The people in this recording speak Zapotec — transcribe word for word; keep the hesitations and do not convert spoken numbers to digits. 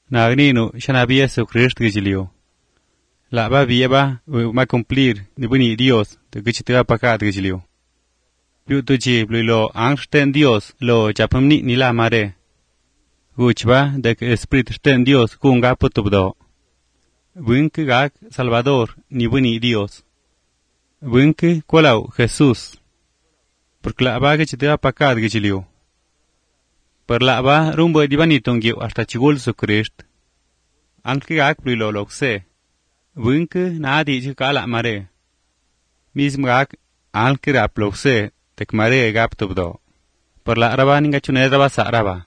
Nagnino Shanabia Jesucristo Gilio. La va vieba va cumplir de buni Dios de que te va pacat Gilio. Piutuji lo angsten Dios lo japamni ni la mare. Guchba de que Espíritu ten Dios kunga putubdo. Bunke gag Salvador ni buni Dios. Bunke kolau Jesús. Porque la va que te va pacat Gilio. Per la va rumbo di vanitongio hasta chigul su Christ. Anche gag lo lokse. Bunke na di jikala mare. Mism gag anche rap lokse tek mare gap tubdo. Per la raba ninga chune raba sa raba.